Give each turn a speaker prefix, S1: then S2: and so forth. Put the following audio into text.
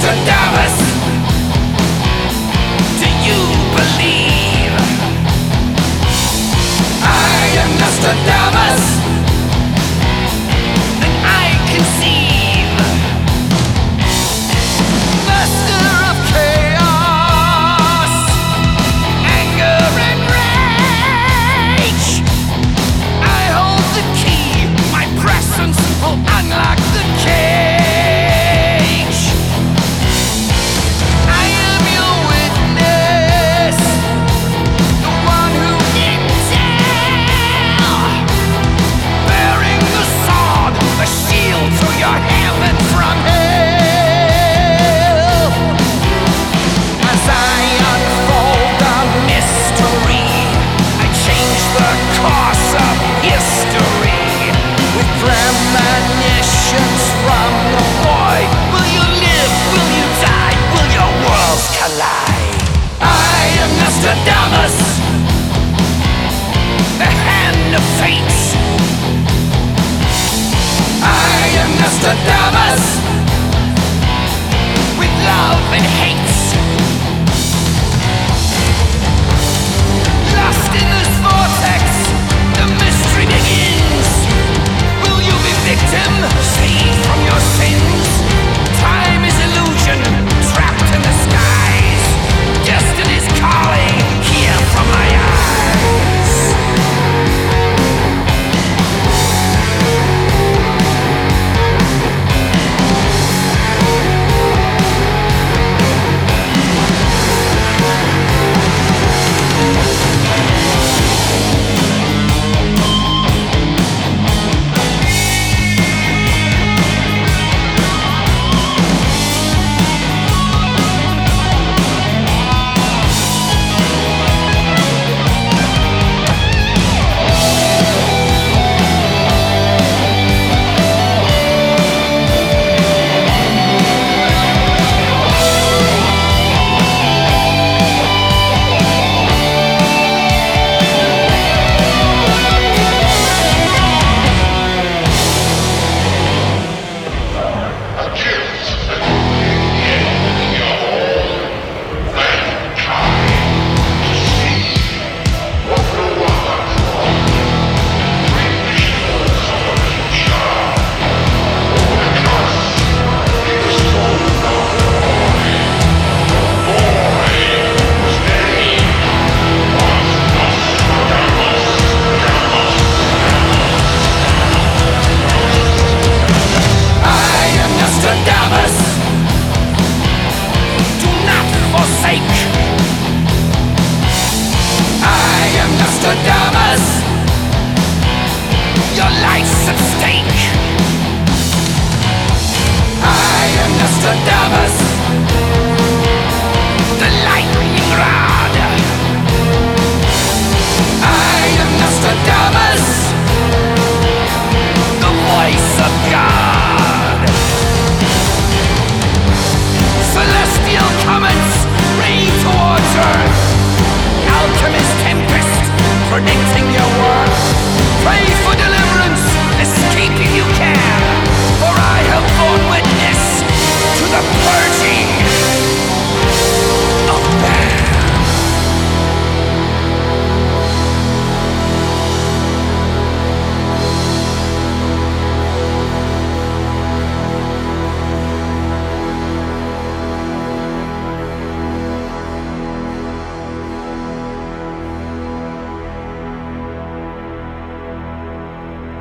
S1: Nostradamus. Do you believe? I am Nostradamus, and I conceive. Master of chaos, anger and rage. I hold the key, my presence will unlock the cage. I am your witness, the one who can tell. Bearing the sword, a shield to your heaven from hell. As I unfold a mystery, I change the course of history. With premonitions from the void, will you live, will you die, will your worlds collide? I am Nostradamus, the hand of fate. I am Nostradamus, with love and hate. Lost in this vortex, the mystery begins. Will you be victim, saved from your sins? Time is illusion, trapped in the skies. Destiny's calling, hear from my eyes. Nostradamus, do not forsake. I am Nostradamus, your life's at stake. I am Nostradamus.